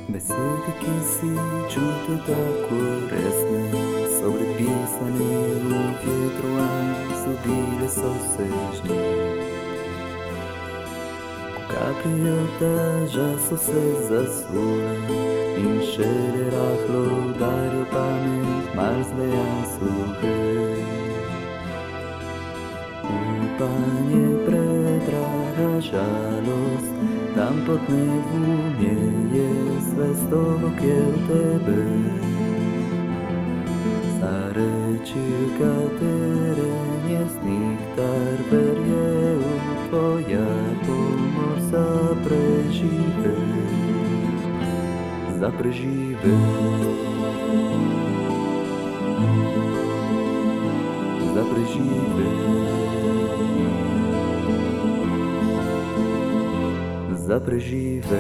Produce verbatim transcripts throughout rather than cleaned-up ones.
Besede que si čute tako resne, so bile pisane v vjetru, a so bile sosežne. Ko kaplje daža so se zasule in šele rahlo udarijo pamet, mrzle jasuhe. Upanje predraga žalost, tam pod nebom je svestovo kje v tebe. Zareči, katere njesnik tar verje v tvoja pomoč za prežive, za prežive, za prežive, za prežive.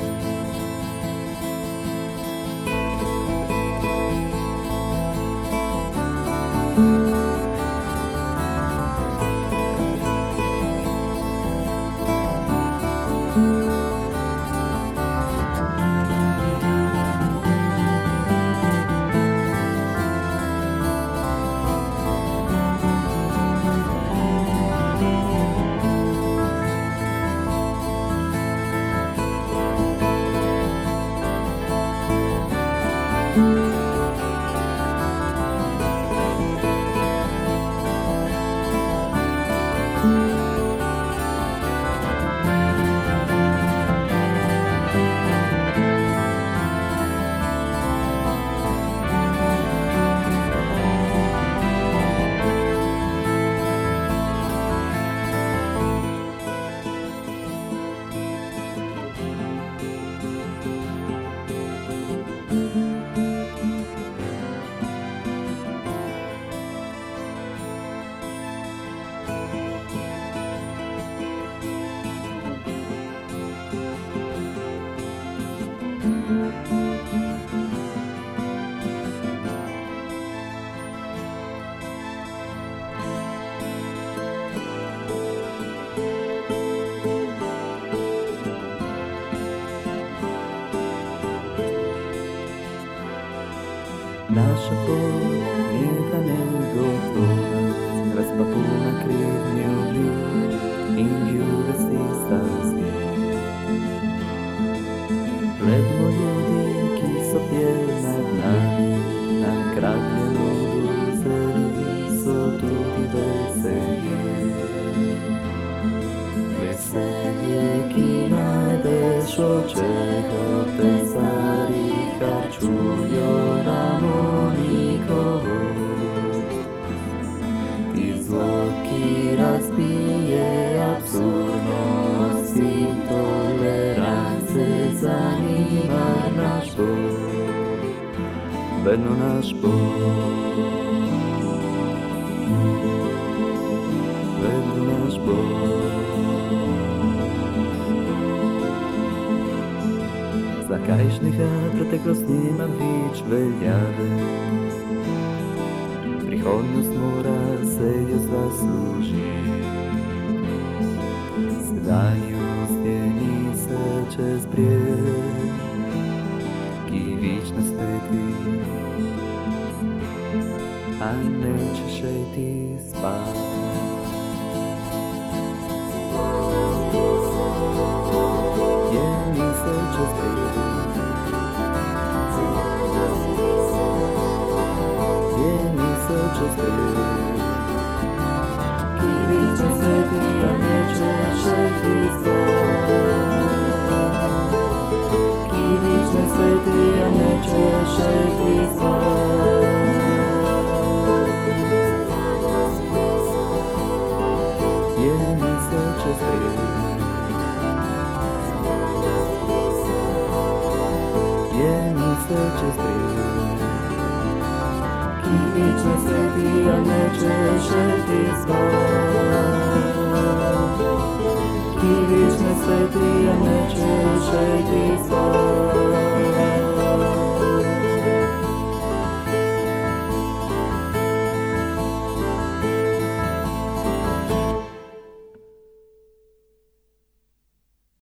Naša pot neka negotova, razpapuna krivnjo ljub in ljubesti stazi. Gledamo ljudi, ki so pjeli nad nami, nam kragljeno dozeli, so tudi veselje. Veselje, ki najdeš očeh od te starih, kar čujo harmonikovo. Ti zvok, ki razbije absurdnost in tolerance, zanima naš Bog, vedno naš Bog, vedno naš Bog. Zakajšnjega preteklost nima več veljave, prihodnost mora se jo zasluži. Sedanjost je nisa čez brijeg, ki vično sveti, a neće šeti spat. Just breathe. Yeah, me so just breathe. Kiri će sveti, a neće šeti spat. Kiri će sveti, a neće šeti spat. Yeah, me so just breathe. Just ki vično sveti, a neće šeti spat. Ki vično sveti, a neće šeti spat.